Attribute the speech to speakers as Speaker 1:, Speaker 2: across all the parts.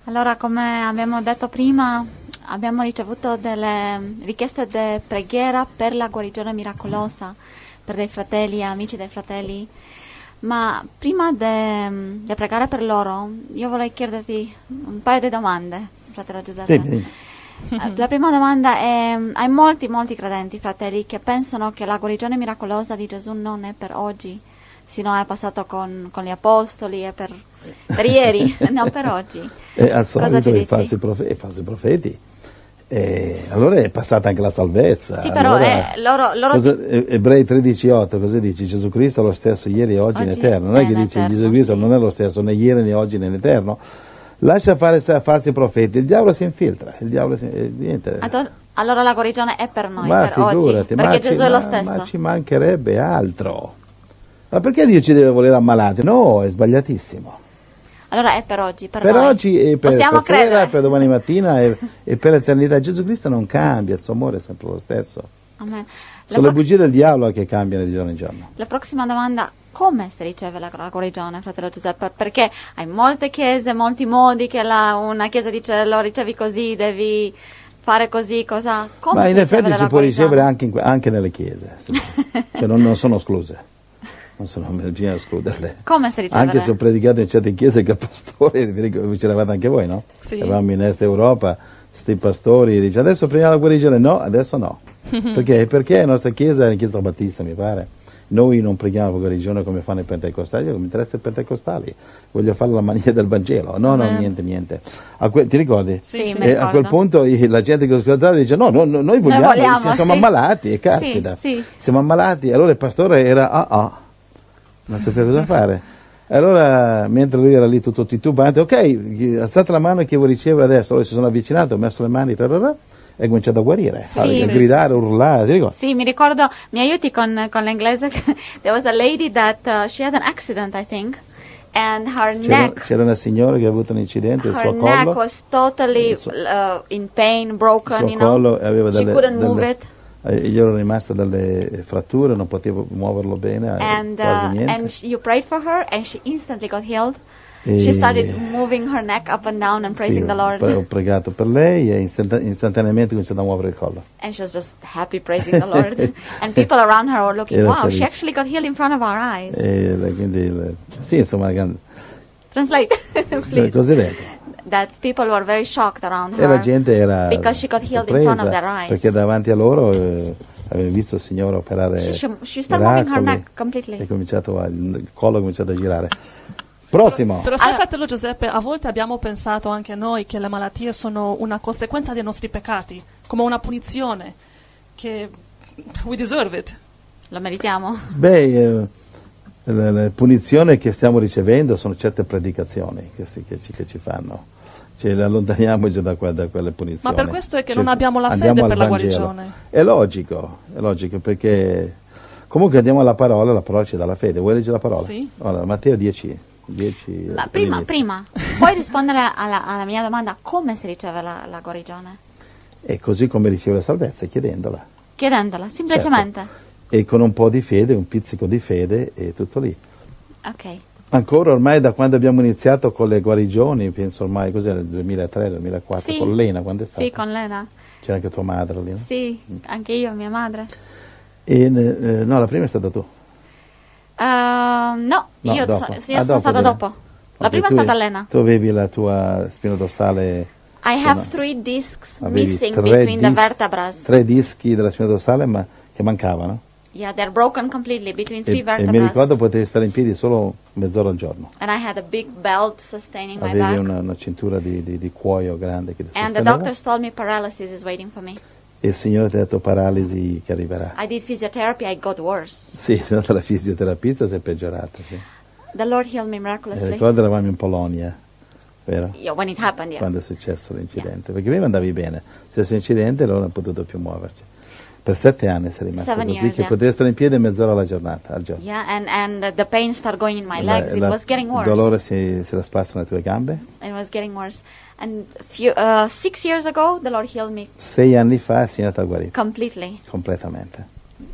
Speaker 1: Allora, come abbiamo detto prima, abbiamo ricevuto delle richieste di preghiera per la guarigione miracolosa per dei fratelli, amici dei fratelli. Ma prima di pregare per loro, io vorrei chiederti un paio di domande, fratello Giuseppe.
Speaker 2: Sì.
Speaker 1: La prima domanda è: hai molti credenti, fratelli, che pensano che la guarigione miracolosa di Gesù non è per oggi, sino è passato con gli apostoli e per ieri, non per oggi.
Speaker 2: Al
Speaker 1: Cosa
Speaker 2: solito
Speaker 1: ci
Speaker 2: i
Speaker 1: dici?
Speaker 2: falsi profeti. Allora è passata anche la salvezza.
Speaker 1: Sì, però
Speaker 2: allora, Ebrei 13,8, cosa dice? Gesù Cristo è lo stesso ieri e oggi in eterno. Non è che dice
Speaker 1: eterno,
Speaker 2: Gesù Cristo
Speaker 1: sì.
Speaker 2: non è lo stesso né ieri né oggi né in eterno. Lascia fare falsi profeti, il diavolo si infiltra, niente.
Speaker 1: Allora la guarigione è per noi,
Speaker 2: Ma
Speaker 1: per oggi,
Speaker 2: figurati,
Speaker 1: perché Gesù è lo stesso.
Speaker 2: Ma ci mancherebbe altro. Ma perché Dio ci deve volere ammalati? No, è sbagliatissimo.
Speaker 1: Allora è per oggi, per
Speaker 2: Per
Speaker 1: noi.
Speaker 2: oggi e per
Speaker 1: Possiamo
Speaker 2: stasera,
Speaker 1: credere.
Speaker 2: per domani mattina e per l'eternità. Gesù Cristo non cambia, il suo amore è sempre lo stesso.
Speaker 1: Amen.
Speaker 2: Sono le bugie del diavolo che cambiano di giorno in giorno.
Speaker 1: La prossima domanda: come si riceve la guarigione, fratello Giuseppe? Perché hai molte chiese, molti modi che una chiesa dice lo ricevi così, devi fare così, cosa? Come
Speaker 2: Ma
Speaker 1: si
Speaker 2: in effetti
Speaker 1: riceve
Speaker 2: si
Speaker 1: la
Speaker 2: può
Speaker 1: guarigione?
Speaker 2: ricevere anche nelle chiese, sì. Cioè non sono escluse. Non bisogna escluderle.
Speaker 1: Come si riceve?
Speaker 2: Anche se ho predicato in certe chiese che pastore, c'eravate anche voi, no?
Speaker 3: Sì.
Speaker 2: Eravamo in Est Europa, sti pastori, dice adesso prendiamo la guarigione, no, adesso no. Perché? Perché la nostra chiesa è la chiesa battista, mi pare. Noi non preghiamo la guarigione come fanno i pentecostali, io mi interessa i pentecostali, voglio fare la mania del Vangelo. No, niente. Ti ricordi?
Speaker 1: Sì,
Speaker 2: A quel punto la gente che ho ascoltato dice no, noi vogliamo, siamo ammalati, e caspita,
Speaker 1: sì.
Speaker 2: siamo ammalati. Allora il pastore era non sapeva cosa fare. Allora, mentre lui era lì tutto titubante, ok, alzate la mano chi vuole ricevere adesso. Allora si sono avvicinato, ho messo le mani, e cominciato a guarire, a gridare, a urlare. Ti ricordi?
Speaker 1: Sì, mi ricordo, mi aiuti con l'inglese? There was a lady that she had an accident, I think, and her neck.
Speaker 2: C'era una signora che ha avuto un incidente, il suo collo.
Speaker 1: Her neck was totally in pain, broken,
Speaker 2: il suo collo aveva
Speaker 1: she couldn't move it.
Speaker 2: Gli erano rimaste delle fratture, non potevo muoverlo bene, quasi niente.
Speaker 1: And you prayed for her, and she instantly got healed. She started moving her neck up and down and praising the Lord.
Speaker 2: Ho pregato per lei e istantaneamente ho cominciato a muovere il collo.
Speaker 1: And she was just happy praising the Lord. And people around her were looking, wow, she actually got healed in front of our eyes.
Speaker 2: Sì, insomma,
Speaker 1: Translate, please.
Speaker 2: Così detto.
Speaker 1: That people were very shocked around her.
Speaker 2: E la gente era
Speaker 1: because she got healed in front of their eyes.
Speaker 2: Perché davanti a loro avevo visto il Signore operare
Speaker 1: she started moving her neck completely.
Speaker 2: Il collo ha cominciato a girare. Prossimo.
Speaker 3: Però sai, fratello Giuseppe, a volte abbiamo pensato anche noi che le malattie sono una conseguenza dei nostri peccati, come una punizione, che we deserve it.
Speaker 1: Lo meritiamo?
Speaker 2: Le punizioni che stiamo ricevendo sono certe predicazioni che ci fanno. Ci allontaniamo già da quelle punizioni.
Speaker 3: Ma per questo è che non abbiamo la fede per la guarigione.
Speaker 2: È logico, perché comunque andiamo alla parola, la parola ci dà la fede. Vuoi leggere la parola?
Speaker 3: Sì.
Speaker 2: Allora, Matteo 10.
Speaker 1: Ma prima, puoi rispondere alla mia domanda: come si riceve la guarigione?
Speaker 2: È così come riceve la salvezza, chiedendola.
Speaker 1: Chiedendola, semplicemente.
Speaker 2: Certo. E con un po' di fede, un pizzico di fede, e tutto lì.
Speaker 1: Ok.
Speaker 2: Ancora ormai da quando abbiamo iniziato con le guarigioni, penso ormai cos'è, nel 2003-2004,
Speaker 1: sì.
Speaker 2: con Lena, quando è stato?
Speaker 1: Sì, con Lena.
Speaker 2: C'era anche tua madre lì, no?
Speaker 1: Sì, anche io, mia madre.
Speaker 2: No, la prima è stata tu.
Speaker 1: No, io
Speaker 2: dopo.
Speaker 1: Sono stata dopo. La prima è stata Lena.
Speaker 2: Tu avevi la tua spina dorsale.
Speaker 1: I have 3 discs missing between the vertebrae.
Speaker 2: 3 dischi della spina dorsale che mancavano.
Speaker 1: Yeah, they're broken completely between 3 vertebrae.
Speaker 2: E mi ricordo potevi stare in piedi solo mezz'ora al giorno.
Speaker 1: And I had a big belt sustaining my
Speaker 2: Avevi
Speaker 1: back.
Speaker 2: una cintura di cuoio grande che ti
Speaker 1: And the
Speaker 2: sosteneva.
Speaker 1: doctors told me paralysis is waiting for me.
Speaker 2: E il Signore ti ha detto paralisi che arriverà.
Speaker 1: I did physiotherapy, I got worse.
Speaker 2: Sì, sei andata alla fisioterapista, sei peggiorata, sì.
Speaker 1: The Lord healed me miraculously.
Speaker 2: Ricordo eravamo in Polonia, vero?
Speaker 1: Yeah, when it happened, yeah.
Speaker 2: Quando è successo l'incidente. Perché prima andavi bene, se c'è l'incidente allora non ho potuto più muoverci. Per 7 anni sei rimasta
Speaker 1: 7
Speaker 2: così,
Speaker 1: years,
Speaker 2: che potevi stare in piedi mezz'ora alla giornata, al giorno.
Speaker 1: Yeah, and the pain started going in my legs. It was getting worse.
Speaker 2: Il dolore si era sparso nelle tue gambe.
Speaker 1: It was getting worse. And 6 years ago, the Lord healed me
Speaker 2: 6 anni fa il Signore ti ha guarito.
Speaker 1: completely.
Speaker 2: Completamente.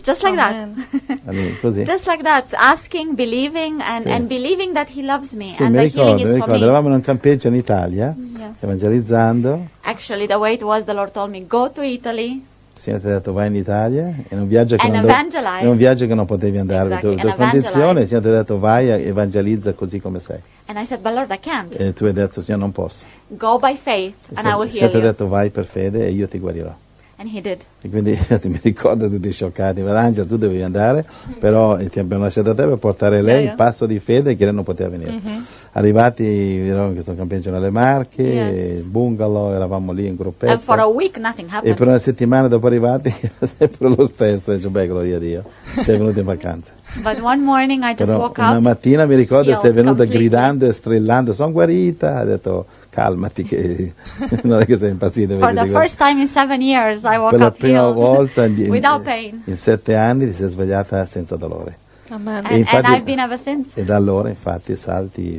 Speaker 1: Just like
Speaker 3: Amen.
Speaker 2: Allora, così.
Speaker 1: that. Just like that. Asking, believing, and,
Speaker 2: Sì.
Speaker 1: and believing that He loves me
Speaker 2: Sì,
Speaker 1: and
Speaker 2: mi
Speaker 1: the healing is for
Speaker 2: ricordo,
Speaker 1: me.
Speaker 2: eravamo in un campeggio in Italia,
Speaker 1: Yes.
Speaker 2: evangelizzando.
Speaker 1: Actually, the way it was, the Lord told me, go to Italy.
Speaker 2: Il Signore ti ha detto vai in Italia, in un viaggio che,
Speaker 1: And
Speaker 2: non,
Speaker 1: evangelize.
Speaker 2: in un viaggio che non potevi andare per
Speaker 1: Exactly,
Speaker 2: le tue
Speaker 1: and
Speaker 2: condizioni, il
Speaker 1: evangelize.
Speaker 2: Signore ti ha detto vai e evangelizza così come sei.
Speaker 1: And I said, but Lord, I can't.
Speaker 2: E tu hai detto Signore non posso.
Speaker 1: Go by faith and I will
Speaker 2: Il
Speaker 1: heal
Speaker 2: Signore ti ha
Speaker 1: you.
Speaker 2: detto vai per fede e io ti guarirò.
Speaker 1: And He did.
Speaker 2: E quindi mi ricordo tutti scioccati, ma Angela tu devi andare, però ti abbiamo lasciato a te per portare lei
Speaker 3: Yeah.
Speaker 2: il passo di fede che lei non poteva venire. Arrivati eravamo in questo campeggio nelle Marche,
Speaker 1: Yes.
Speaker 2: bungalow, eravamo lì in gruppetto.
Speaker 1: And for a week, nothing
Speaker 2: E
Speaker 1: happened.
Speaker 2: per una settimana dopo arrivati era sempre lo stesso, e dice beh gloria a Dio, sei venuto in vacanza.
Speaker 1: But one morning I just
Speaker 2: Però
Speaker 1: woke
Speaker 2: una
Speaker 1: up.
Speaker 2: mattina mi ricordo
Speaker 1: healed
Speaker 2: sei venuta
Speaker 1: completely.
Speaker 2: gridando e strillando, sono guarita, ha detto calmati che non è che sei impazzito.
Speaker 1: For
Speaker 2: vedi,
Speaker 1: the first time in 7 years, I woke
Speaker 2: per la
Speaker 1: up
Speaker 2: prima
Speaker 1: healed
Speaker 2: volta
Speaker 1: without pain.
Speaker 2: in 7 anni ti sei svegliata senza dolore.
Speaker 3: Amen.
Speaker 2: E infatti-
Speaker 1: And I've been ever since.
Speaker 2: E da allora infatti salti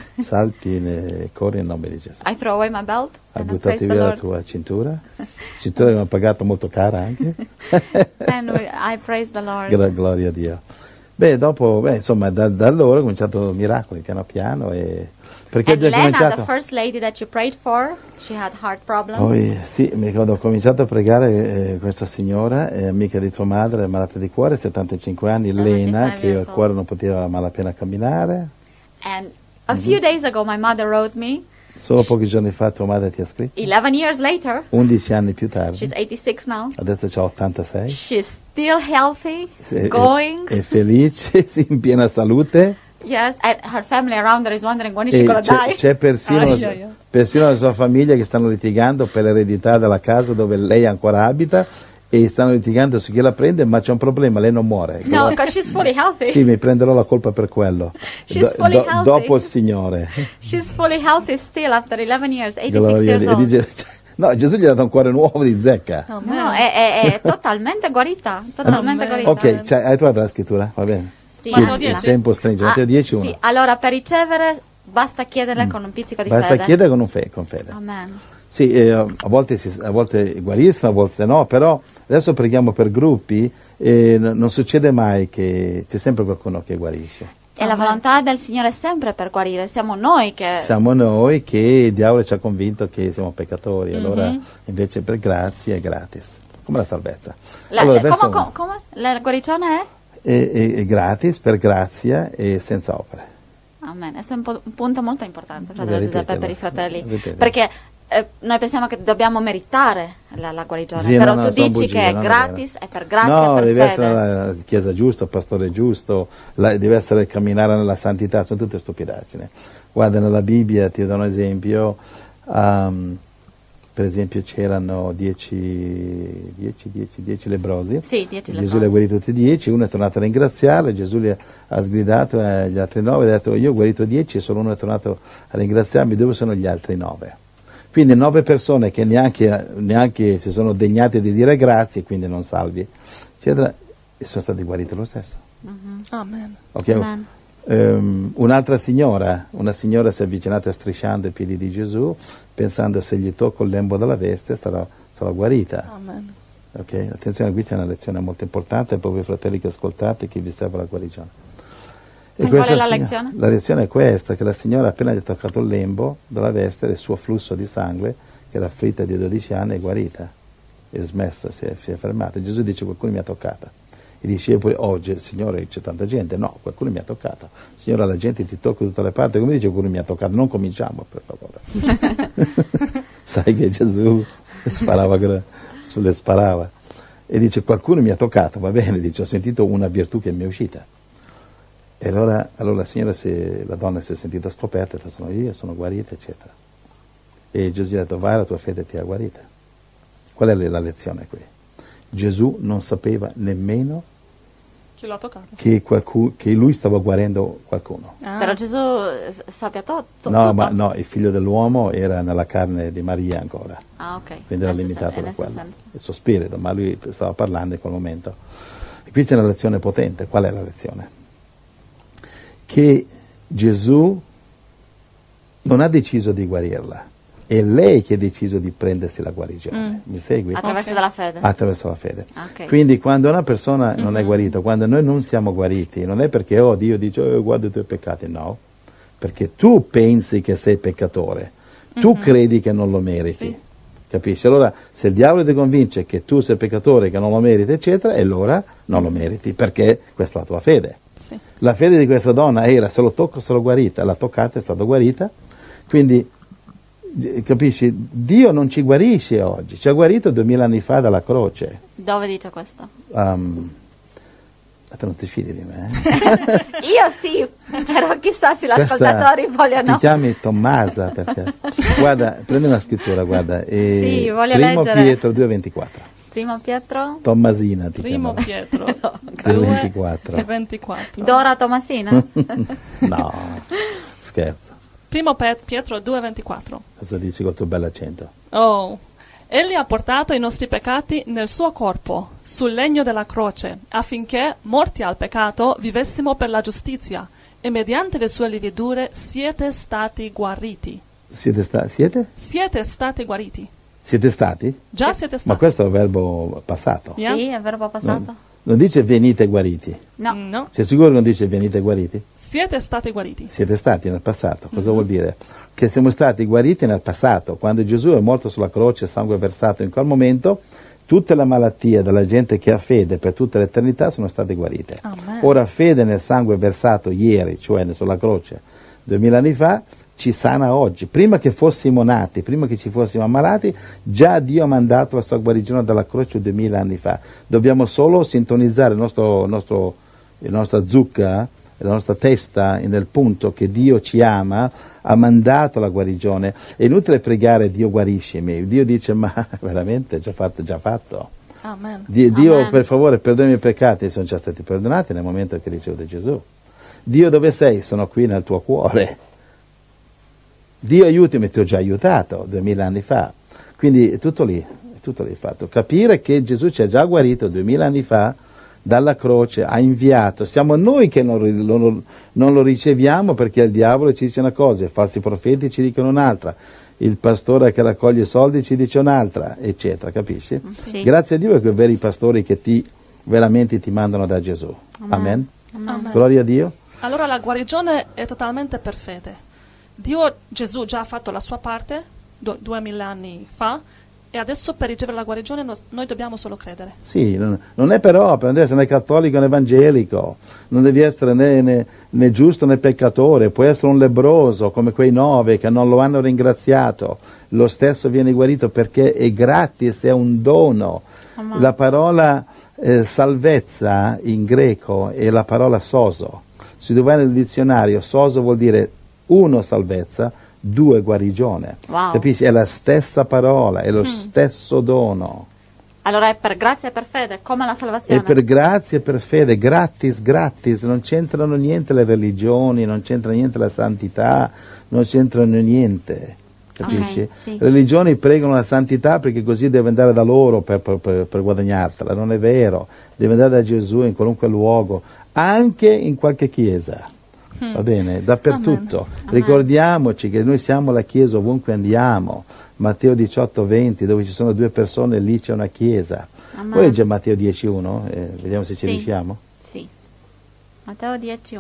Speaker 2: e corri in nome di Gesù.
Speaker 1: I throw away my belt
Speaker 2: Hai
Speaker 1: and I
Speaker 2: buttato
Speaker 1: praise the
Speaker 2: via la
Speaker 1: Lord.
Speaker 2: tua cintura che abbiamo pagato molto cara anche.
Speaker 1: And I praise the Lord.
Speaker 2: Gloria a Dio. Beh, dopo, insomma, da allora ho cominciato miracoli piano piano perché
Speaker 1: And
Speaker 2: abbiamo
Speaker 1: Lena,
Speaker 2: cominciato.
Speaker 1: the first lady that you prayed for, she had heart problems.
Speaker 2: Poi, sì, mi ricordo, ho cominciato a pregare questa signora, amica di tua madre, malata di cuore, 75 anni,
Speaker 1: 75
Speaker 2: Lena, che
Speaker 1: years
Speaker 2: il
Speaker 1: old.
Speaker 2: cuore non poteva a malapena camminare.
Speaker 1: And a few days ago, my mother wrote me,
Speaker 2: Solo pochi giorni fa tua madre ti ha scritto,
Speaker 1: 11 years later,
Speaker 2: 11 anni più tardi,
Speaker 1: she's 86 now,
Speaker 2: adesso c'ha 86,
Speaker 1: she's still healthy,
Speaker 2: è,
Speaker 1: going.
Speaker 2: è felice, in piena salute.
Speaker 1: Yes, and her family around her is wondering when is she
Speaker 2: E
Speaker 1: going to die.
Speaker 2: c'è persino,
Speaker 3: Ai, ai, ai.
Speaker 2: persino la sua famiglia che stanno litigando per l'eredità della casa dove lei ancora abita e stanno litigando su chi la prende, ma c'è un problema, lei non muore.
Speaker 1: No, because she's fully healthy.
Speaker 2: Sì, mi prenderò la colpa per quello.
Speaker 1: She's fully healthy.
Speaker 2: Dopo il Signore.
Speaker 1: She's fully healthy still after 11 years, 86
Speaker 2: Gloria a
Speaker 1: years
Speaker 2: Dio. E
Speaker 1: old.
Speaker 2: dice, no, Gesù gli ha dato un cuore nuovo di zecca.
Speaker 3: Amen.
Speaker 1: No, è totalmente guarita, totalmente
Speaker 3: Amen.
Speaker 1: guarita.
Speaker 2: Ok, hai trovato la scrittura? Va bene.
Speaker 1: Sì,
Speaker 3: Matteo
Speaker 1: anzi,
Speaker 3: 10.
Speaker 2: Il tempo stringe. Matteo 10, 1.
Speaker 1: Sì, allora per ricevere basta chiederle con un pizzico di
Speaker 2: Basta
Speaker 1: fede.
Speaker 2: chiedere con fede.
Speaker 1: Amen.
Speaker 2: Sì, a volte guariscono, a volte no, però adesso preghiamo per gruppi e non succede mai che c'è sempre qualcuno che guarisce.
Speaker 1: E la volontà del Signore è sempre per guarire, siamo noi che...
Speaker 2: Siamo noi che il diavolo ci ha convinto che siamo peccatori, allora invece per grazia è gratis, come la salvezza. Allora, adesso
Speaker 1: come? La guarigione è?
Speaker 2: è gratis, per grazia e senza opere.
Speaker 1: Amen. Questo è un punto molto importante, fratello
Speaker 2: Ripetelo.
Speaker 1: Giuseppe, per i fratelli.
Speaker 2: Ripetelo.
Speaker 1: Perché noi pensiamo che dobbiamo meritare la guarigione,
Speaker 2: Sì,
Speaker 1: però
Speaker 2: no,
Speaker 1: tu
Speaker 2: sono
Speaker 1: dici
Speaker 2: bugie,
Speaker 1: che è
Speaker 2: non è
Speaker 1: gratis, è per grazia,
Speaker 2: No,
Speaker 1: per
Speaker 2: deve
Speaker 1: fede.
Speaker 2: essere la chiesa giusta, il pastore giusto, deve essere camminare nella santità, sono tutte stupidaggini. Guarda, nella Bibbia, ti do un esempio, per esempio c'erano 10 lebbrosi.
Speaker 1: Sì, 10
Speaker 2: Gesù
Speaker 1: lebbrosi.
Speaker 2: li ha guariti tutti 10, uno è tornato a ringraziarlo, Gesù li ha sgridato agli altri 9 e ha detto io ho guarito 10 e solo uno è tornato a ringraziarmi, dove sono gli altri 9? Quindi 9 persone che neanche si sono degnate di dire grazie, quindi non salvi, eccetera, e sono stati guariti lo stesso.
Speaker 3: Amen.
Speaker 2: Ok?
Speaker 1: Amen.
Speaker 2: Una signora si è avvicinata strisciando i piedi di Gesù, pensando se gli tocco il lembo della veste sarà guarita.
Speaker 3: Amen.
Speaker 2: Ok? Attenzione, qui c'è una lezione molto importante per voi fratelli che ascoltate, che vi serve la guarigione.
Speaker 1: E qual è la lezione?
Speaker 2: La lezione è questa, che la signora appena gli ha toccato il lembo della veste, il suo flusso di sangue, che era afflitta di 12 anni, è guarita. È smesso, si è fermata. Gesù dice qualcuno mi ha toccata. I discepoli, oggi, Signore, c'è tanta gente. No, qualcuno mi ha toccato. Signora, la gente ti tocca da tutte le parti. Come dice qualcuno mi ha toccato? Non cominciamo, per favore. Sai che Gesù le sparava. E dice, qualcuno mi ha toccato, va bene. Dice, ho sentito una virtù che mi è uscita. E allora la donna si è sentita scoperta, ha detto, sono io, sono guarita, eccetera. E Gesù gli ha detto, vai, la tua fede ti ha guarita. Qual è la lezione qui? Gesù non sapeva nemmeno
Speaker 3: Chi l'ha toccato?
Speaker 2: che lui stava guarendo qualcuno.
Speaker 3: Ah.
Speaker 1: Però Gesù sappia tutto.
Speaker 2: No, il figlio dell'uomo era nella carne di Maria ancora,
Speaker 1: Ah, ok.
Speaker 2: quindi era
Speaker 1: Nel
Speaker 2: limitato
Speaker 1: sen-
Speaker 2: da
Speaker 1: nel
Speaker 2: quello,
Speaker 1: senso.
Speaker 2: il suo spirito, ma lui stava parlando in quel momento. E qui c'è una lezione potente. Qual è la lezione? Che Gesù non ha deciso di guarirla, È lei che ha deciso di prendersi la guarigione. Mi segui?
Speaker 1: Attraverso della fede.
Speaker 2: Attraverso la fede.
Speaker 1: Ok.
Speaker 2: Quindi quando una persona non è guarita, quando noi non siamo guariti, non è perché Dio dice guarda i tuoi peccati, no. Perché tu pensi che sei peccatore, tu credi che non lo meriti.
Speaker 3: Sì.
Speaker 2: Capisci? Allora, se il diavolo ti convince che tu sei peccatore, che non lo meriti, eccetera, e allora non lo meriti, perché questa è la tua fede.
Speaker 3: Sì.
Speaker 2: La fede di questa donna era, se lo tocco sarò guarita, l'ha toccata, è stata guarita, quindi, capisci? Dio non ci guarisce oggi, ci ha guarito 2000 anni fa dalla croce.
Speaker 1: Dove dice questo?
Speaker 2: Tu non ti fidi di me?
Speaker 1: Io sì, però chissà se gli ascoltatori vogliono.
Speaker 2: Ti chiami Tommasa, perché... Guarda, prendi una scrittura, guarda.
Speaker 1: Sì, voglio
Speaker 2: Primo
Speaker 1: leggere.
Speaker 2: Pietro 2,24.
Speaker 1: Primo Pietro?
Speaker 2: Tommasina ti
Speaker 3: Primo
Speaker 2: chiamava.
Speaker 3: Pietro
Speaker 2: 2,24.
Speaker 3: 24.
Speaker 1: Dora Tomasina?
Speaker 2: No, scherzo.
Speaker 3: Primo Pietro 2,24.
Speaker 2: Cosa dici col tuo bell'accento?
Speaker 3: Oh, Egli ha portato i nostri peccati nel suo corpo, sul legno della croce, affinché, morti al peccato, vivessimo per la giustizia, e mediante le sue lividure siete stati guariti.
Speaker 2: Siete?
Speaker 3: Siete stati guariti.
Speaker 2: Siete stati?
Speaker 3: Già siete stati.
Speaker 2: Ma questo è un verbo passato.
Speaker 3: Yeah.
Speaker 1: Sì, è verbo passato.
Speaker 2: Non dice venite guariti.
Speaker 1: No.
Speaker 3: No.
Speaker 2: Sei sicuro che non dice venite guariti?
Speaker 3: Siete stati guariti.
Speaker 2: Siete stati nel passato. Cosa vuol dire? Che siamo stati guariti nel passato. Quando Gesù è morto sulla croce, sangue versato, in quel momento tutte le malattie della gente che ha fede per tutta l'eternità sono state guarite.
Speaker 3: Amen.
Speaker 2: Ora fede nel sangue versato ieri, cioè sulla croce 2000 anni fa, ci sana oggi. Prima che fossimo nati, prima che ci fossimo ammalati, già Dio ha mandato la sua guarigione dalla croce 2000 anni fa. Dobbiamo solo sintonizzare la nostra zucca, la nostra testa nel punto che Dio ci ama, ha mandato la guarigione. È inutile pregare Dio guariscimi. Dio dice ma veramente già fatto.
Speaker 3: Amen.
Speaker 2: Dio
Speaker 1: Amen.
Speaker 2: per favore perdona i miei peccati, sono già stati perdonati nel momento che ricevuto Gesù. Dio dove sei? Sono qui nel tuo cuore. Dio aiutami, ti ho già aiutato 2000 anni fa. Quindi è tutto lì fatto. Capire che Gesù ci ha già guarito 2000 anni fa dalla croce, ha inviato. Siamo noi che non lo riceviamo perché il diavolo ci dice una cosa, i falsi profeti ci dicono un'altra, il pastore che raccoglie i soldi ci dice un'altra, eccetera, capisci?
Speaker 1: Sì.
Speaker 2: Grazie a Dio per quei veri pastori che veramente ti mandano da Gesù. Amen.
Speaker 3: Amen.
Speaker 2: Gloria a Dio.
Speaker 3: Allora la guarigione è totalmente per fede. Gesù già ha fatto la sua parte 2000 anni fa e adesso per ricevere la guarigione noi dobbiamo solo credere.
Speaker 2: Sì, non è per opera, non devi essere né cattolico né evangelico, non devi essere né giusto né peccatore, puoi essere un lebbroso come quei 9 che non lo hanno ringraziato, lo stesso viene guarito perché è gratis, è un dono.
Speaker 1: Amen.
Speaker 2: La parola salvezza in greco è la parola soso. Se tu vai nel dizionario, soso vuol dire 1 salvezza, 2 guarigione.
Speaker 1: Wow.
Speaker 2: Capisci? È la stessa parola, è lo stesso dono.
Speaker 1: Allora è per grazia e per fede, come la salvazione.
Speaker 2: È per grazia e per fede, gratis, non c'entrano niente le religioni, non c'entra niente la santità, non c'entrano niente. Capisci?
Speaker 1: Ok, sì.
Speaker 2: Le religioni pregano la santità perché così deve andare da loro per guadagnarsela. Non è vero, deve andare da Gesù in qualunque luogo, anche in qualche chiesa. Va bene? Dappertutto.
Speaker 3: Amen.
Speaker 2: Ricordiamoci che noi siamo la chiesa ovunque andiamo. Matteo 18:20, dove ci sono 2 persone, lì c'è una chiesa.
Speaker 1: Amen.
Speaker 2: Poi legge Matteo 10:1, vediamo se ci
Speaker 1: Sì.
Speaker 2: riusciamo.
Speaker 1: Sì. Matteo 10:1.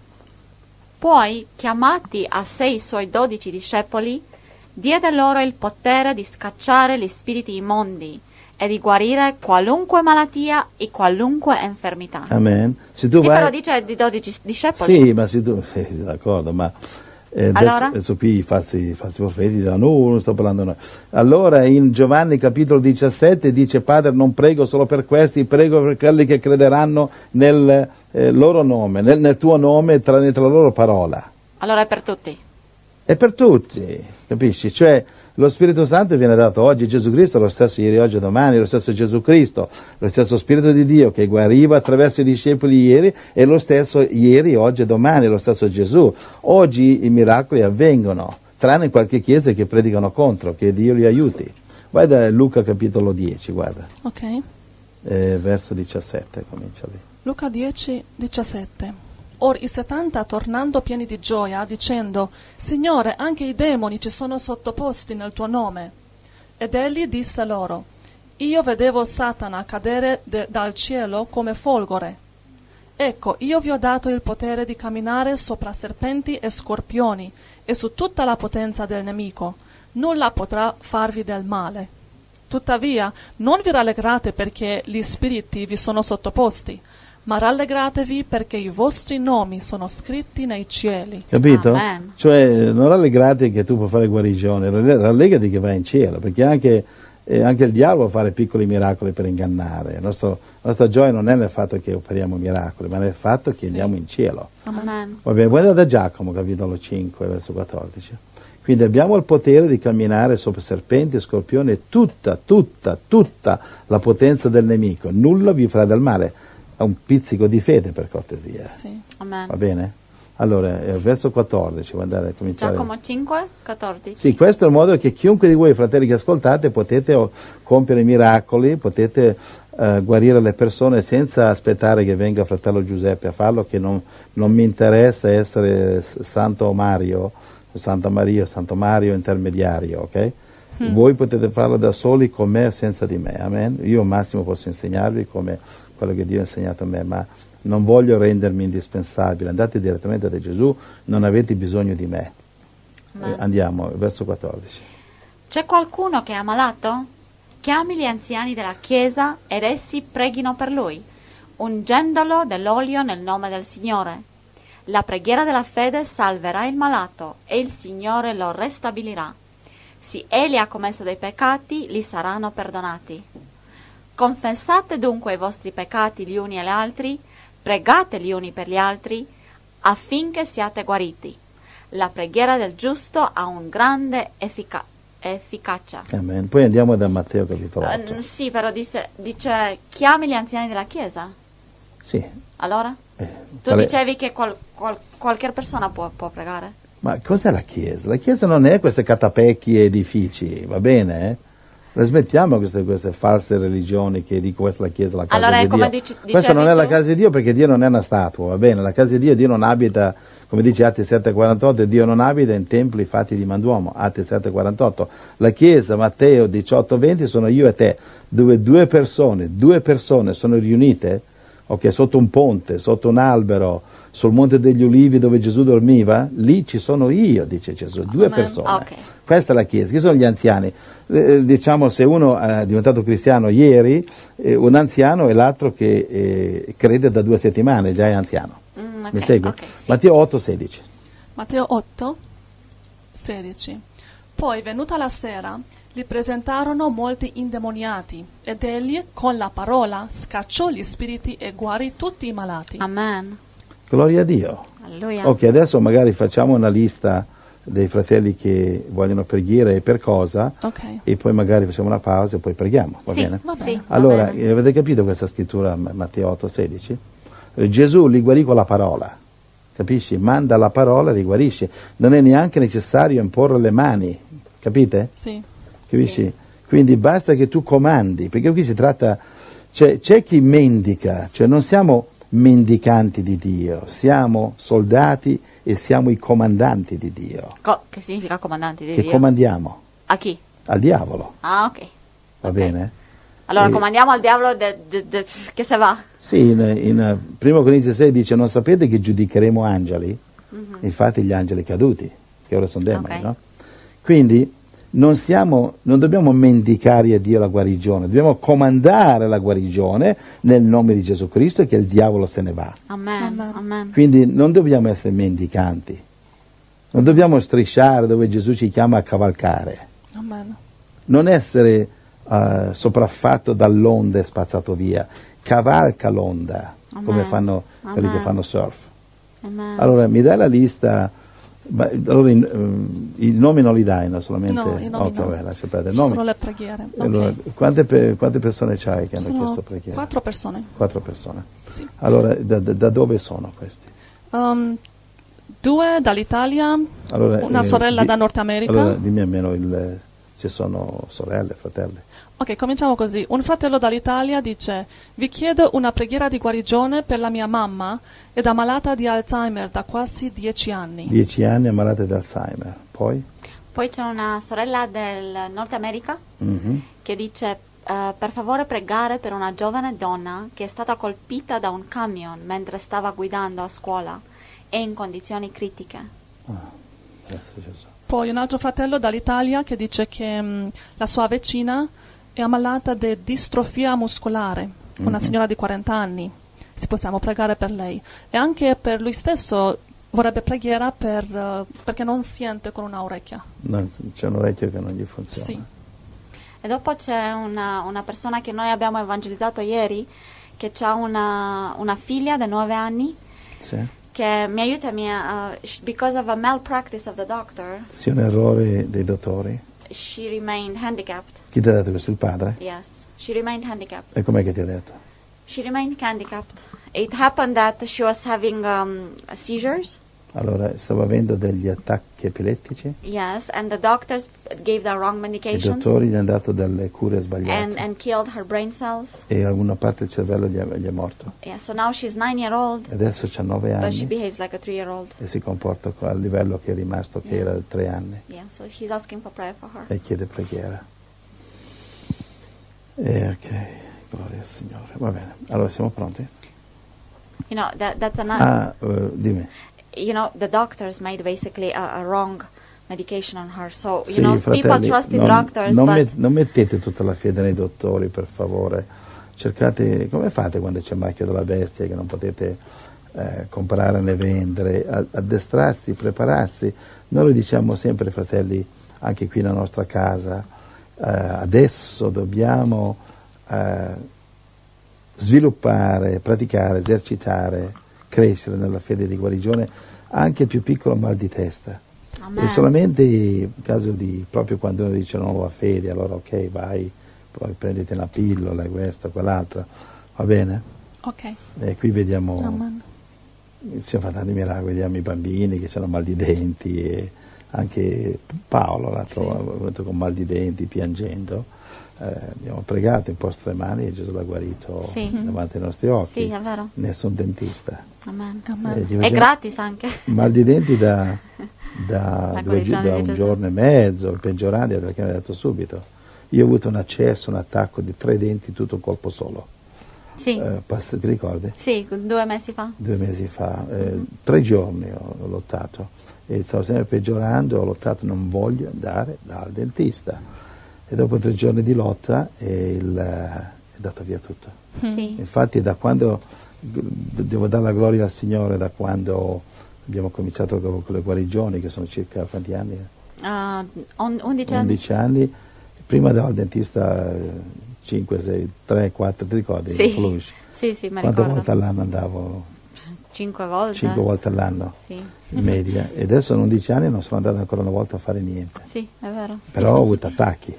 Speaker 1: Poi, chiamati a 6 suoi 12 discepoli, diede loro il potere di scacciare gli spiriti immondi e di guarire qualunque malattia e qualunque infermità.
Speaker 2: Amen. Se tu
Speaker 1: Sì,
Speaker 2: vai...
Speaker 1: però dice di 12 discepoli.
Speaker 2: Sì, ma se tu... Sì, d'accordo, ma...
Speaker 1: Allora?
Speaker 2: Adesso qui i falsi profeti diranno, non sto parlando noi. Allora in Giovanni capitolo 17 dice, Padre, non prego solo per questi, prego per quelli che crederanno nel loro nome, nel tuo nome, tramite la loro parola.
Speaker 1: Allora è per tutti.
Speaker 2: È per tutti, capisci? Cioè lo Spirito Santo viene dato oggi, Gesù Cristo è lo stesso ieri, oggi e domani, lo stesso Gesù Cristo, lo stesso Spirito di Dio che guariva attraverso i discepoli ieri, è lo stesso ieri, oggi e domani, lo stesso Gesù. Oggi i miracoli avvengono, tranne in qualche chiesa che predicano contro, che Dio li aiuti. Guarda Luca capitolo 10, guarda,
Speaker 3: Ok.
Speaker 2: verso 17, comincia lì.
Speaker 3: Luca 10, 17. Or i 70, tornando pieni di gioia, dicendo: Signore, anche i demoni ci sono sottoposti nel tuo nome. Ed egli disse loro: Io vedevo Satana cadere dal cielo come folgore. Ecco, io vi ho dato il potere di camminare sopra serpenti e scorpioni e su tutta la potenza del nemico. Nulla potrà farvi del male. Tuttavia, non vi rallegrate perché gli spiriti vi sono sottoposti, ma rallegratevi perché i vostri nomi sono scritti nei cieli.
Speaker 2: Capito?
Speaker 1: Amen.
Speaker 2: Cioè, non rallegrati che tu puoi fare guarigione, rallegrati che vai in cielo, perché anche il diavolo può fare piccoli miracoli per ingannare. La nostra gioia non è nel fatto che operiamo miracoli, ma nel fatto che andiamo in cielo.
Speaker 1: Amen.
Speaker 2: Va bene, guarda da Giacomo, capitolo 5, verso 14. Quindi abbiamo il potere di camminare sopra serpenti e scorpioni e tutta la potenza del nemico. Nulla vi farà del male. È un pizzico di fede, per cortesia.
Speaker 3: Sì.
Speaker 1: Amen.
Speaker 2: Va bene? Allora, verso 14, guardate, cominciare.
Speaker 1: Giacomo 5, 14.
Speaker 2: Sì, questo è il modo che chiunque di voi, fratelli che ascoltate, potete compiere miracoli, potete guarire le persone senza aspettare che venga fratello Giuseppe a farlo, che non mi interessa essere Santo Mario intermediario, ok? Voi potete farlo da soli con me o senza di me, amen? Io al massimo posso insegnarvi come quello che Dio ha insegnato a me, ma non voglio rendermi indispensabile, andate direttamente da Gesù, non avete bisogno di me. Andiamo, verso 14.
Speaker 1: C'è qualcuno che è ammalato? Chiami gli anziani della chiesa ed essi preghino per lui, ungendolo dell'olio nel nome del Signore. La preghiera della fede salverà il malato e il Signore lo restabilirà. Se egli ha commesso dei peccati, gli saranno perdonati. Confessate dunque i vostri peccati gli uni agli altri, pregate gli uni per gli altri, affinché siate guariti. La preghiera del giusto ha un grande efficacia.
Speaker 2: Amen. Poi andiamo da Matteo capitolo 8.
Speaker 1: Sì, però dice chiami gli anziani della chiesa.
Speaker 2: Sì.
Speaker 1: Allora? Tu dicevi che qualche persona può pregare?
Speaker 2: Ma cos'è la Chiesa? La Chiesa non è queste catapecchie edifici, va bene? La smettiamo queste false religioni che dicono questa è la Chiesa, la casa
Speaker 1: allora,
Speaker 2: di
Speaker 1: come
Speaker 2: Dio. Questa non è la casa di Dio perché Dio non è una statua, va bene? La casa di Dio non abita, come dice Atti 7,48, Dio non abita in templi fatti di man d'uomo, Atti 7,48. La Chiesa, Matteo 18,20, sono io e te, dove due persone sono riunite, ok, sotto un ponte, sotto un albero, sul Monte degli Ulivi dove Gesù dormiva, lì ci sono io, dice Gesù, due persone.
Speaker 1: Okay.
Speaker 2: Questa è la Chiesa, chi sono gli anziani? Diciamo se uno è diventato cristiano ieri, un anziano è l'altro che crede da 2 settimane, già è anziano.
Speaker 1: Okay,
Speaker 2: Mi segui?
Speaker 1: okay, sì.
Speaker 2: Matteo 8,16.
Speaker 3: Matteo 8, 16. Poi, venuta la sera, gli presentarono molti indemoniati, ed egli, con la parola, scacciò gli spiriti e guarì tutti i malati.
Speaker 1: Amen.
Speaker 2: Gloria a Dio.
Speaker 1: Alleluia.
Speaker 2: Ok, adesso magari facciamo una lista dei fratelli che vogliono preghiere e per cosa,
Speaker 3: Ok.
Speaker 2: e poi magari facciamo una pausa e poi preghiamo, va
Speaker 1: Sì,
Speaker 2: bene?
Speaker 3: Va bene.
Speaker 1: sì, va
Speaker 2: Allora,
Speaker 1: bene.
Speaker 2: avete capito questa scrittura Matteo 8,16? Gesù li guarì con la parola, capisci? Manda la parola e li guarisce. Non è neanche necessario imporre le mani, capite?
Speaker 3: Sì.
Speaker 2: Capisci?
Speaker 1: Sì.
Speaker 2: Quindi basta che tu comandi, perché qui si tratta, cioè c'è chi mendica, cioè non siamo mendicanti di Dio, siamo soldati e siamo i comandanti di Dio,
Speaker 1: Che significa comandanti di
Speaker 2: che
Speaker 1: Dio?
Speaker 2: comandiamo
Speaker 1: A chi?
Speaker 2: al diavolo,
Speaker 1: Ah, ok.
Speaker 2: va
Speaker 1: Ok.
Speaker 2: bene?
Speaker 1: Allora
Speaker 2: E-
Speaker 1: comandiamo al diavolo che se va.
Speaker 2: Sì, in 1 Corinzi 6 dice non sapete che giudicheremo angeli? Infatti gli angeli caduti, che ora sono demoni,
Speaker 1: Ok.
Speaker 2: no? Quindi non dobbiamo mendicare a Dio la guarigione, dobbiamo comandare la guarigione nel nome di Gesù Cristo e che il diavolo se ne va.
Speaker 1: Amen.
Speaker 3: Amen.
Speaker 1: Amen.
Speaker 2: Quindi non dobbiamo essere mendicanti, non dobbiamo strisciare dove Gesù ci chiama a cavalcare,
Speaker 3: Amen.
Speaker 2: non essere sopraffatto dall'onda e spazzato via, cavalca l'onda come
Speaker 1: Amen.
Speaker 2: fanno quelli che
Speaker 1: Amen.
Speaker 2: fanno surf.
Speaker 1: Amen.
Speaker 2: Allora mi dai la lista? Allora i nomi non li dai, no? Solamente
Speaker 3: No, i nomi
Speaker 2: ok,
Speaker 3: no.
Speaker 2: vabbè, lascia perdere. Nomi.
Speaker 3: Solo le preghiere. Ok.
Speaker 2: Allora, quante persone c'hai che hanno
Speaker 3: Sono
Speaker 2: chiesto preghiera?
Speaker 3: 4 persone.
Speaker 2: 4 persone.
Speaker 3: Sì.
Speaker 2: Allora, da dove sono questi?
Speaker 3: 2 dall'Italia,
Speaker 2: Allora,
Speaker 3: una sorella da Nord America.
Speaker 2: Allora, dimmi almeno se sono sorelle, fratelli.
Speaker 3: Ok, cominciamo così. Un fratello dall'Italia dice: vi chiedo una preghiera di guarigione per la mia mamma ed è ammalata di Alzheimer da quasi 10 anni.
Speaker 2: 10 anni ammalata di Alzheimer.
Speaker 1: Poi c'è una sorella del Nord America
Speaker 2: Mhm.
Speaker 1: che dice per favore pregare per una giovane donna che è stata colpita da un camion mentre stava guidando a scuola e in condizioni critiche.
Speaker 2: Grazie Gesù.
Speaker 3: Poi un altro fratello dall'Italia che dice che la sua vicina è ammalata di distrofia muscolare, una signora di 40 anni. Se possiamo pregare per lei. E anche per lui stesso vorrebbe preghiera perché non sente con una orecchia.
Speaker 2: C'è un orecchio che non gli funziona.
Speaker 3: Sì.
Speaker 1: E dopo c'è una persona che noi abbiamo evangelizzato ieri, che ha una figlia di 9 anni,
Speaker 2: Sì.
Speaker 1: che mi aiuta, because of a malpractice of the doctor,
Speaker 2: Sì, un errore dei dottori.
Speaker 1: she remained handicapped.
Speaker 2: Chi ti ha detto questo? Il padre?
Speaker 1: Yes, she remained handicapped.
Speaker 2: E com'è che ti ha detto?
Speaker 1: She remained handicapped. It happened that she was having seizures.
Speaker 2: Allora, stavo avendo degli attacchi epilettici,
Speaker 1: Yes, and the doctors gave the wrong
Speaker 2: i
Speaker 1: medications
Speaker 2: dottori gli hanno dato delle cure sbagliate
Speaker 1: and killed her brain cells.
Speaker 2: e una parte del cervello gli è morto.
Speaker 1: Yeah, so now she's 9-year-old,
Speaker 2: Adesso ha 9
Speaker 1: but she
Speaker 2: anni
Speaker 1: behaves like a 3-year-old.
Speaker 2: e si comporta al livello che è rimasto, che era 3 anni,
Speaker 1: Yeah, so he's asking for prayer for her.
Speaker 2: e chiede preghiera. E ok, gloria al Signore. Va bene, allora siamo pronti?
Speaker 1: You know, that's another.
Speaker 2: Dimmi.
Speaker 1: You know, the doctors made basically a wrong medication on her. So,
Speaker 2: Sì,
Speaker 1: people
Speaker 2: fratelli,
Speaker 1: trust in
Speaker 2: non,
Speaker 1: doctors,
Speaker 2: non
Speaker 1: but
Speaker 2: non mettete tutta la fede nei dottori, per favore. Cercate, come fate quando c'è il marchio della bestia che non potete comprare né vendere, addestrarsi, prepararsi. Noi lo diciamo sempre, fratelli, anche qui nella nostra casa, adesso dobbiamo sviluppare, praticare, esercitare, crescere nella fede di guarigione, anche il più piccolo mal di testa.
Speaker 1: Amen.
Speaker 2: E solamente in caso di, proprio quando uno dice non ho la fede, allora ok, vai, poi prendete una pillola, questa, quell'altra, va bene?
Speaker 3: Ok.
Speaker 2: E qui vediamo,
Speaker 3: Amen.
Speaker 2: ci fa tanti miracoli, vediamo i bambini che hanno mal di denti, e anche Paolo l'altro è venuto con mal di denti, piangendo. Abbiamo pregato, imposto le mani e Gesù l'ha guarito
Speaker 1: Sì.
Speaker 2: davanti ai nostri occhi.
Speaker 1: sì, è vero.
Speaker 2: Nessun dentista.
Speaker 1: Amen.
Speaker 3: Amen.
Speaker 1: È gratis anche.
Speaker 2: Mal di denti da
Speaker 1: guarigione di
Speaker 2: un
Speaker 1: Gesù.
Speaker 2: giorno e mezzo, peggiorando, perché mi ha detto subito. Io ho avuto un accesso, un attacco di 3 denti, tutto un colpo solo.
Speaker 1: Sì,
Speaker 2: Ti ricordi?
Speaker 1: sì, 2 mesi fa.
Speaker 2: 2 mesi fa, 3 giorni ho lottato e stavo sempre peggiorando, ho lottato, non voglio andare dal dentista. E dopo 3 giorni di lotta è dato via tutto.
Speaker 1: Sì.
Speaker 2: Infatti da quando, devo dare la gloria al Signore, da quando abbiamo cominciato con le guarigioni, che sono circa quanti anni?
Speaker 1: 11 anni.
Speaker 2: 11 anni. Prima andavo al dentista 5, 6, 3, 4, ti ricordi?
Speaker 1: Sì.
Speaker 2: Flush.
Speaker 1: Sì, sì, mi
Speaker 2: Quante
Speaker 1: ricordo.
Speaker 2: volte all'anno andavo?
Speaker 1: 5 volte.
Speaker 2: 5 volte all'anno,
Speaker 1: Sì.
Speaker 2: in media. E adesso in 11 anni non sono andato ancora una volta a fare niente.
Speaker 1: Sì, è vero.
Speaker 2: Però ho avuto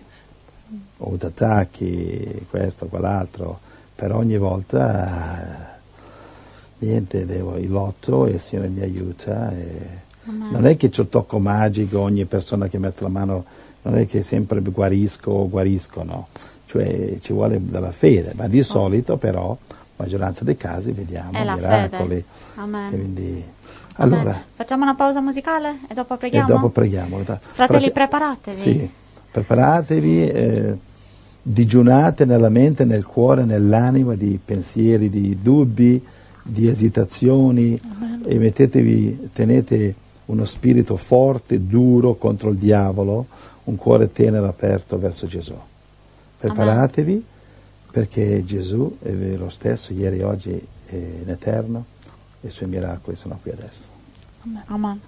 Speaker 2: attacchi, questo, quell'altro, però ogni volta niente, il lotto e il Signore mi aiuta. Non è che c'è il tocco magico, ogni persona che mette la mano, non è che sempre guariscono, cioè ci vuole della fede, ma di solito però, maggioranza dei casi, vediamo
Speaker 1: È la
Speaker 2: miracoli.
Speaker 1: fede. Amen.
Speaker 2: E quindi,
Speaker 1: Amen.
Speaker 2: allora,
Speaker 1: Facciamo una pausa musicale e dopo
Speaker 2: e
Speaker 1: preghiamo?
Speaker 2: dopo preghiamo.
Speaker 1: Fratelli, preparatevi.
Speaker 2: Sì, preparatevi, digiunate nella mente, nel cuore, nell'anima di pensieri, di dubbi, di esitazioni.
Speaker 3: Amen.
Speaker 2: E tenete uno spirito forte, duro contro il diavolo, un cuore tenero aperto verso Gesù. Preparatevi perché Gesù è lo stesso ieri, oggi e in eterno, e i suoi miracoli sono qui adesso.
Speaker 3: Amen.
Speaker 1: Amen.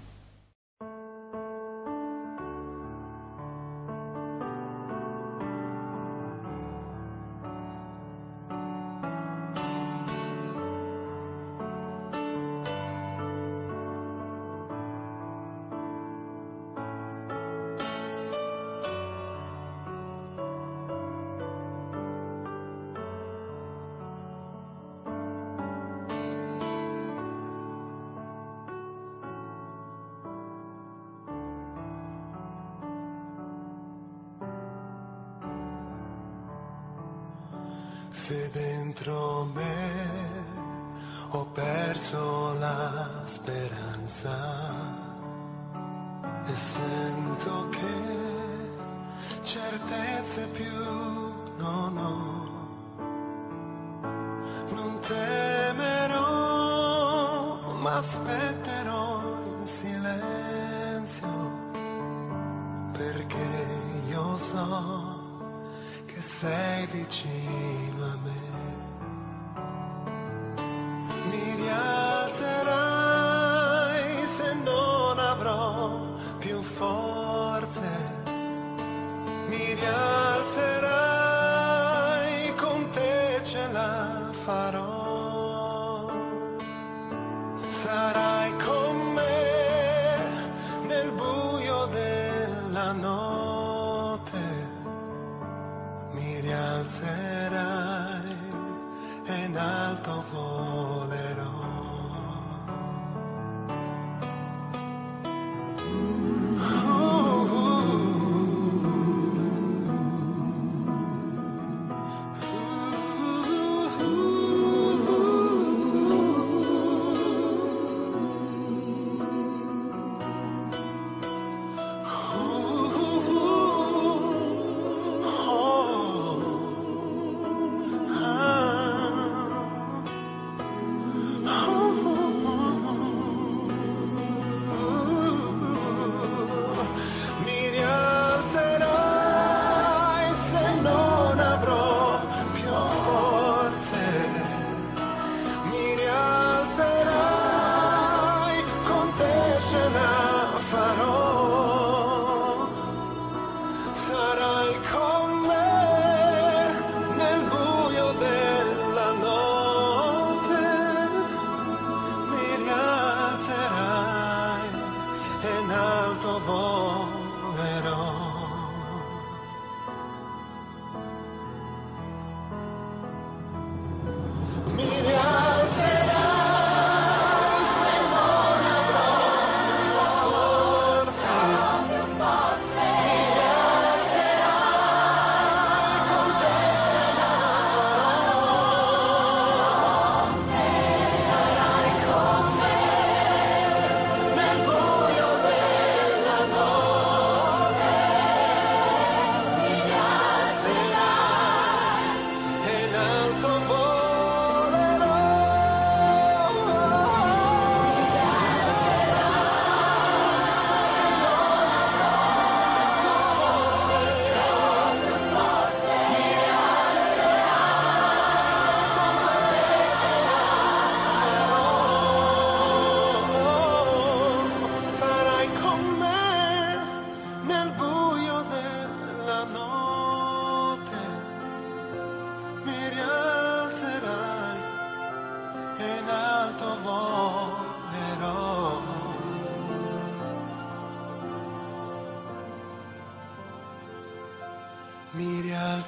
Speaker 4: se dentro me ho perso la speranza e sento che certezze più non ho, non temerò, ma aspetterò in silenzio, perché io so che sei vicino a me. Mi rialzerai se non avrò più forze, mi rialzerai, con te ce la farò. Sarai con me nel buio della notte, mi rialzerai e in alto volerò. Mi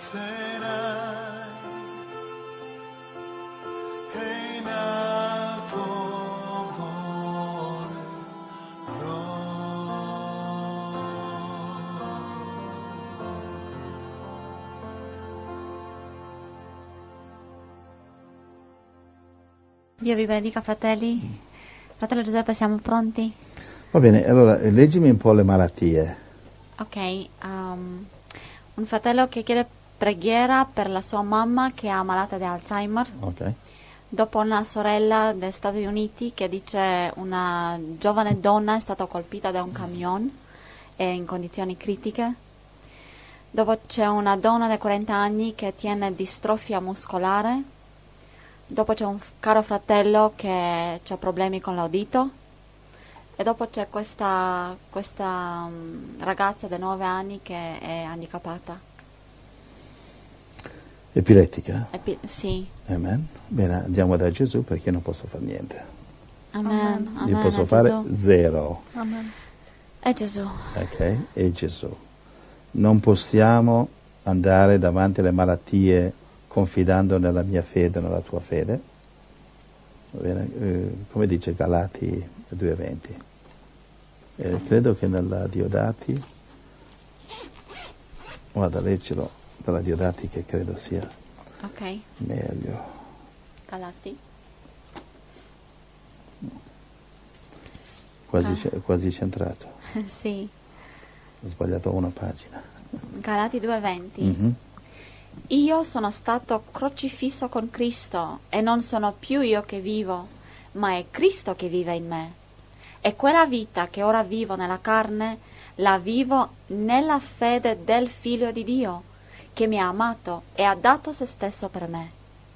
Speaker 4: rialzerai e in alto volerò.
Speaker 1: Dio vi benedica, fratelli. Fratello Giuseppe, siamo pronti?
Speaker 2: Va bene, allora leggimi un po' le malattie.
Speaker 1: Ok, un fratello che chiede preghiera per la sua mamma che è ammalata di Alzheimer.
Speaker 2: Ok.
Speaker 1: Dopo una sorella degli Stati Uniti che dice una giovane donna è stata colpita da un camion e in condizioni critiche. Dopo c'è una donna di 40 anni che tiene distrofia muscolare. Dopo c'è un caro fratello che ha problemi con l'udito. E dopo c'è questa ragazza di 9 anni che è handicappata.
Speaker 2: Epilettica?
Speaker 1: Sì.
Speaker 2: Amen. Bene, andiamo da Gesù perché io non posso fare niente.
Speaker 1: Amen. Amen.
Speaker 2: Io posso fare
Speaker 1: Gesù.
Speaker 2: zero.
Speaker 3: Amen.
Speaker 1: È Gesù.
Speaker 2: Ok? È Gesù. Non possiamo andare davanti alle malattie confidando nella mia fede, nella tua fede. Va bene? Come dice Galati 2:20. Credo che nella Diodati, guarda, leggilo, dalla Diodati che credo sia
Speaker 1: Ok,
Speaker 2: Meglio.
Speaker 1: Galati.
Speaker 2: Quasi centrato.
Speaker 1: Sì,
Speaker 2: Ho sbagliato una pagina.
Speaker 1: Galati 2:20.
Speaker 2: Mhm.
Speaker 1: Io sono stato crocifisso con Cristo e non sono più io che vivo, ma è Cristo che vive in me. E quella vita che ora vivo nella carne, la vivo nella fede del Figlio di Dio, che mi ha amato e ha dato se stesso per me.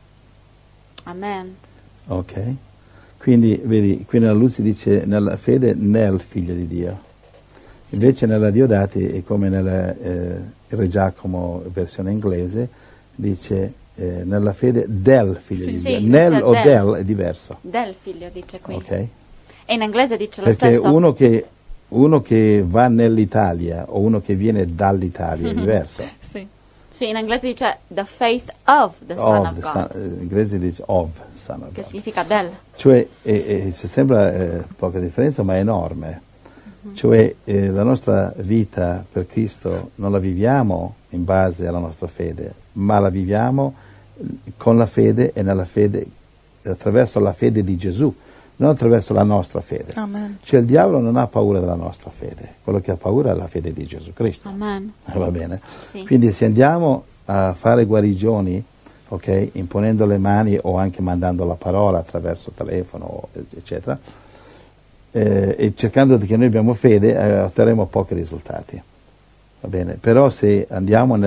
Speaker 1: Amen.
Speaker 2: Ok. Quindi, vedi, qui nella luce dice nella fede nel Figlio di Dio.
Speaker 3: Sì.
Speaker 2: Invece nella Diodati, e come nella Re Giacomo versione inglese, dice nella fede del Figlio
Speaker 3: Sì,
Speaker 2: di
Speaker 3: sì,
Speaker 2: Dio.
Speaker 1: sì,
Speaker 2: Nel
Speaker 1: sì,
Speaker 2: o
Speaker 1: del.
Speaker 2: del è diverso.
Speaker 1: Del Figlio dice qui.
Speaker 2: Ok?
Speaker 1: E in inglese dice lo
Speaker 2: Perché
Speaker 1: stesso.
Speaker 2: uno che va nell'Italia o uno che viene dall'Italia è diverso.
Speaker 3: Sì.
Speaker 1: Sì, in inglese dice the faith of the Son of
Speaker 2: the
Speaker 1: God,
Speaker 2: in inglese dice of Son of
Speaker 1: che
Speaker 2: God.
Speaker 1: significa del.
Speaker 2: Cioè, ci sembra poca differenza, ma è enorme. Cioè, la nostra vita per Cristo non la viviamo in base alla nostra fede, ma la viviamo con la fede e nella fede, attraverso la fede di Gesù, non attraverso la nostra fede.
Speaker 3: Amen.
Speaker 2: Cioè, il diavolo non ha paura della nostra fede, quello che ha paura è la fede di Gesù Cristo.
Speaker 1: Amen.
Speaker 2: Va bene?
Speaker 1: Sì.
Speaker 2: Quindi se andiamo a fare guarigioni, ok, imponendo le mani o anche mandando la parola attraverso telefono, eccetera, e cercando che noi abbiamo fede, otterremo pochi risultati. Va bene? Però se andiamo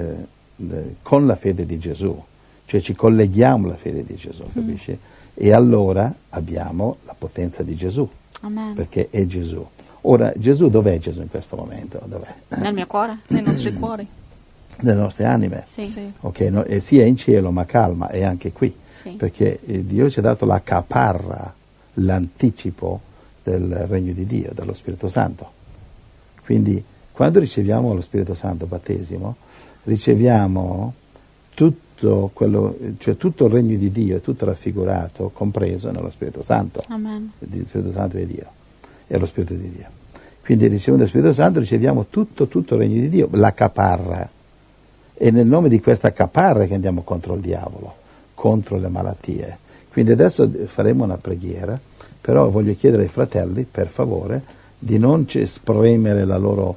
Speaker 2: con la fede di Gesù, cioè ci colleghiamo alla fede di Gesù, capisci? E allora abbiamo la potenza di Gesù,
Speaker 1: Amen.
Speaker 2: perché è Gesù. Ora, Gesù dov'è Gesù in questo momento? Dov'è?
Speaker 1: Nel mio cuore?
Speaker 3: Nei nostri cuori.
Speaker 2: Nelle nostre anime.
Speaker 1: Sì.
Speaker 3: Sì.
Speaker 2: Ok, no? E sia in cielo, ma calma, è anche qui.
Speaker 1: Sì.
Speaker 2: Perché Dio ci ha dato la caparra, l'anticipo del regno di Dio, dello Spirito Santo. Quindi, quando riceviamo lo Spirito Santo, battesimo, riceviamo tutto quello, cioè tutto il regno di Dio, è tutto raffigurato, compreso nello Spirito Santo.
Speaker 1: Amen.
Speaker 2: Il Spirito Santo è Dio, è lo Spirito di Dio. Quindi ricevendo lo Spirito Santo riceviamo tutto il regno di Dio, la caparra. E nel nome di questa caparra che andiamo contro il diavolo, contro le malattie. Quindi adesso faremo una preghiera, però voglio chiedere ai fratelli, per favore, di non spremere la loro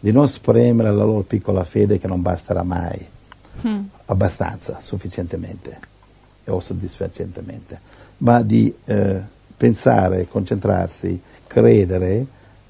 Speaker 2: piccola fede che non basterà mai, abbastanza, sufficientemente o soddisfacentemente, ma di pensare, concentrarsi, credere,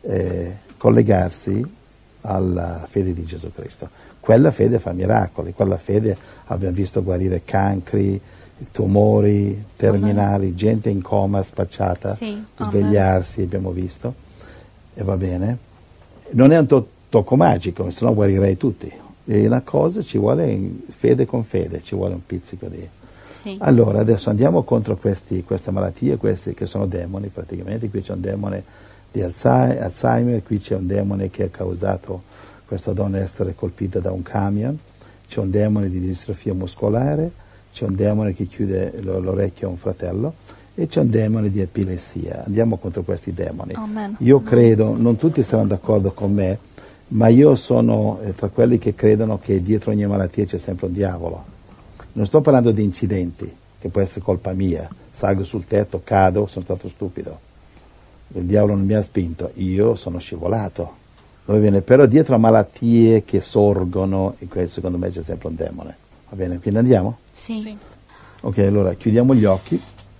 Speaker 2: collegarsi alla fede di Gesù Cristo. Quella fede fa miracoli, quella fede abbiamo visto guarire cancri, tumori terminali, gente in coma spacciata,
Speaker 1: Sì.
Speaker 2: svegliarsi, abbiamo visto, e va bene. Non è un tocco magico, se no guarirei tutti. È una cosa, ci vuole fede con fede, ci vuole un pizzico di...
Speaker 1: Sì.
Speaker 2: Allora, adesso andiamo contro queste malattie, questi che sono demoni praticamente. Qui c'è un demone di Alzheimer, qui c'è un demone che ha causato questa donna essere colpita da un camion, c'è un demone di distrofia muscolare, c'è un demone che chiude l'orecchio a un fratello e c'è un demone di epilessia. Andiamo contro questi demoni.
Speaker 3: Amen.
Speaker 2: Io credo, non tutti saranno d'accordo con me, ma io sono tra quelli che credono che dietro ogni malattia c'è sempre un diavolo. Non sto parlando di incidenti, che può essere colpa mia, salgo sul tetto, cado, sono stato stupido. Il diavolo non mi ha spinto, io sono scivolato. Va bene? Però dietro a malattie che sorgono, secondo me c'è sempre un demone. Va bene? Quindi andiamo?
Speaker 1: Sì.
Speaker 3: Sì.
Speaker 2: Ok, allora chiudiamo gli occhi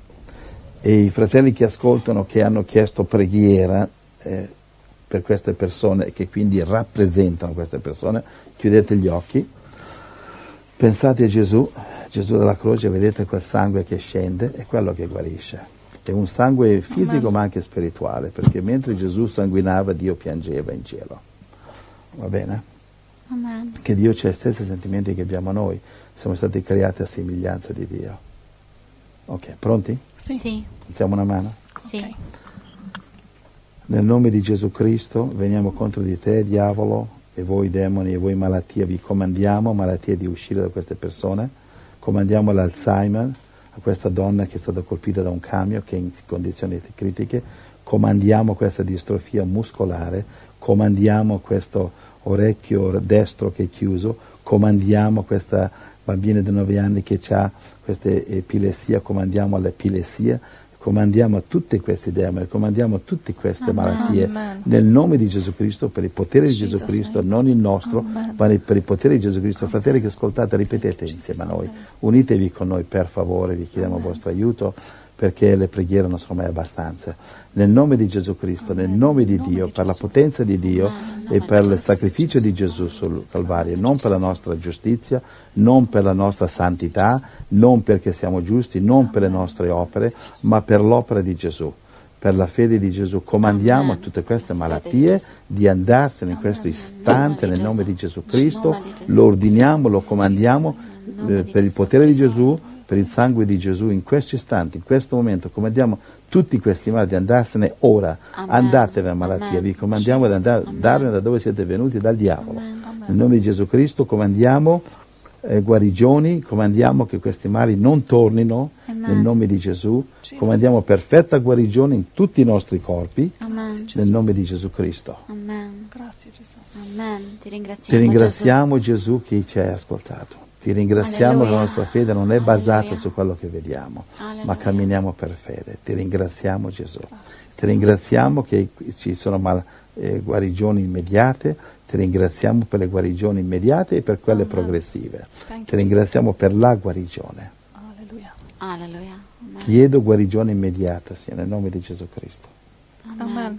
Speaker 2: e i fratelli che ascoltano, che hanno chiesto preghiera per queste persone e che quindi rappresentano queste persone, chiudete gli occhi, pensate a Gesù della croce, vedete quel sangue che scende, è quello che guarisce. È un sangue fisico ma anche spirituale, perché mentre Gesù sanguinava Dio piangeva in cielo. Va bene?
Speaker 1: Amen.
Speaker 2: Che Dio c'ha gli stessi sentimenti che abbiamo noi, siamo stati creati a somiglianza di Dio. Ok, pronti?
Speaker 3: Sì.
Speaker 1: Sì.
Speaker 2: Alziamo una mano.
Speaker 1: Sì.
Speaker 3: Ok.
Speaker 2: Nel nome di Gesù Cristo veniamo contro di te, diavolo, e voi demoni, e voi malattie, vi comandiamo, malattie, di uscire da queste persone, comandiamo l'Alzheimer, a questa donna che è stata colpita da un camion, che è in condizioni critiche, comandiamo questa distrofia muscolare, comandiamo questo orecchio destro che è chiuso, comandiamo questa bambina di 9 anni che ha questa epilessia, comandiamo l'epilessia, comandiamo a tutte queste demoni, comandiamo a tutte queste malattie nel nome di Gesù Cristo, per il potere di Gesù Cristo, non il nostro, ma per il potere di Gesù Cristo. Fratelli che ascoltate, ripetete insieme a noi, unitevi con noi per favore, vi chiediamo il vostro aiuto, perché le preghiere non sono mai abbastanza. Nel nome di Gesù Cristo, nel nome di Dio, per la potenza di Dio e per il sacrificio di Gesù sul Calvario, non per la nostra giustizia, non per la nostra santità, non perché siamo giusti, non per le nostre opere, ma per l'opera di Gesù, per la fede di Gesù. Comandiamo a tutte queste malattie di andarsene in questo istante nel nome di Gesù Cristo, lo ordiniamo, lo comandiamo per il potere di Gesù, per il sangue di Gesù in questo istante, in questo momento. Comandiamo tutti questi mali di andarsene ora. Andatevene malattia, vi comandiamo di andarvene da dove siete venuti, dal diavolo. Nel nome di Gesù Cristo comandiamo guarigioni, comandiamo che questi mali non tornino nel nome di Gesù, comandiamo perfetta guarigione in tutti i nostri corpi nel nome di Gesù Cristo.
Speaker 1: Amen.
Speaker 3: Grazie Gesù.
Speaker 1: Amen. Ti
Speaker 2: Ti ringraziamo Gesù che ci hai ascoltato. Ti ringraziamo che la nostra fede non è basata su quello che vediamo, ma camminiamo per fede. Ti ringraziamo Gesù. Ti ringraziamo che ci sono guarigioni immediate, ti ringraziamo per le guarigioni immediate e per quelle progressive. Ti ringraziamo per la guarigione.
Speaker 3: Alleluia.
Speaker 1: Alleluia.
Speaker 2: Chiedo guarigione immediata, Signore, nel nome di Gesù Cristo.
Speaker 3: Amen.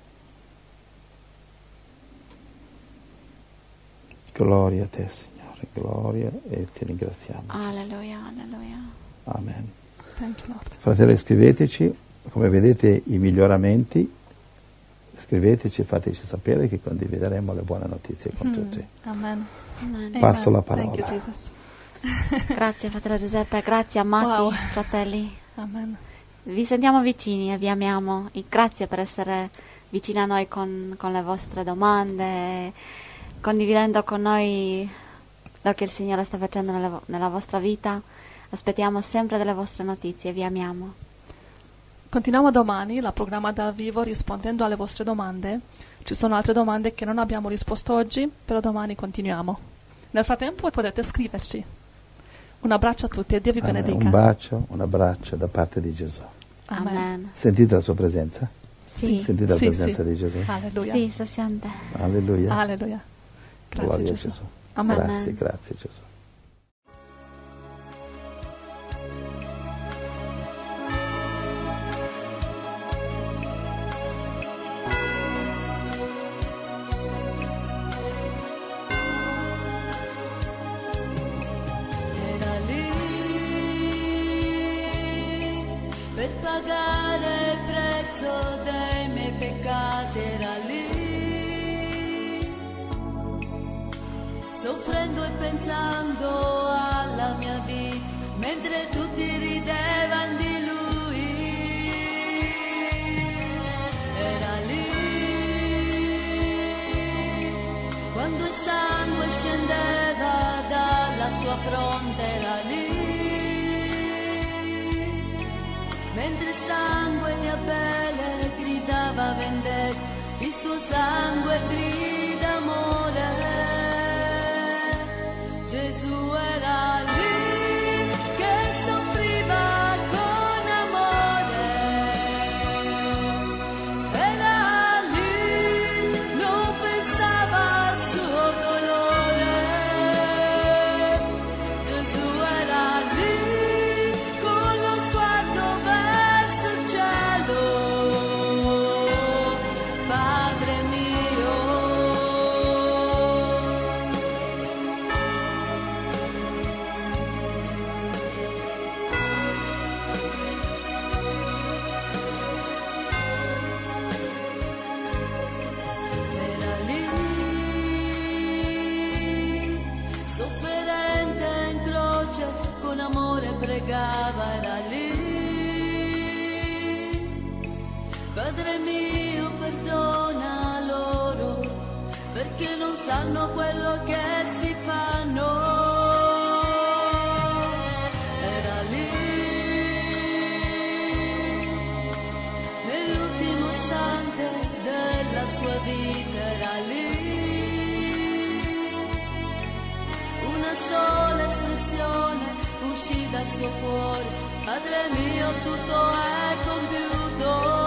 Speaker 2: Gloria a te, Signore. Gloria, e ti ringraziamo.
Speaker 1: Alleluia, alleluia.
Speaker 2: Amen.
Speaker 3: Thank you, Lord.
Speaker 2: Fratelli, scriveteci, come vedete, i miglioramenti. Scriveteci, fateci sapere che condivideremo le buone notizie con tutti.
Speaker 3: Amen.
Speaker 1: Amen.
Speaker 2: Passo la
Speaker 3: Thank
Speaker 2: parola.
Speaker 3: you, Jesus.
Speaker 1: Grazie fratello Giuseppe, grazie amati
Speaker 3: Wow.
Speaker 1: fratelli.
Speaker 3: Amen.
Speaker 1: Vi sentiamo vicini e vi amiamo. E grazie per essere vicini a noi con le vostre domande, condividendo con noi quello che il Signore sta facendo nella vostra vita. Aspettiamo sempre delle vostre notizie, vi amiamo.
Speaker 3: Continuiamo domani la programma dal vivo rispondendo alle vostre domande. Ci sono altre domande che non abbiamo risposto oggi, però domani continuiamo. Nel frattempo potete scriverci. Un abbraccio a tutti e Dio vi benedica.
Speaker 2: Un bacio, un abbraccio da parte di Gesù.
Speaker 1: Amen.
Speaker 2: Sentite la sua presenza?
Speaker 1: Sì.
Speaker 2: Sentite la
Speaker 3: Sì,
Speaker 2: presenza
Speaker 3: sì.
Speaker 2: di Gesù?
Speaker 3: Alleluia.
Speaker 1: Sì, se sente.
Speaker 2: Alleluia.
Speaker 3: Alleluia. Grazie
Speaker 2: Gloria a
Speaker 3: Gesù.
Speaker 2: Gesù.
Speaker 3: Amen.
Speaker 2: Grazie, grazie Gesù.
Speaker 5: Era lì per pagare il prezzo dei miei peccati, era lì soffrendo e pensando alla mia vita, mentre tutti ridevano di lui. Era lì quando il sangue scendeva dalla sua fronte, era lì mentre il sangue di Abele gridava vendetta, il suo sangue grida amore. Gesù era lì che soffriva con amore, era lì, non pensava al suo dolore. Gesù era lì con lo sguardo verso il cielo, Padre mio. Era lì, sofferente in croce, con amore pregava, era lì. Padre mio, perdona loro, perché non sanno quello che si fanno. Era lì, nell'ultimo istante della sua vita, era lì una sola espressione uscì dal suo cuore. Padre mio, tutto è compiuto.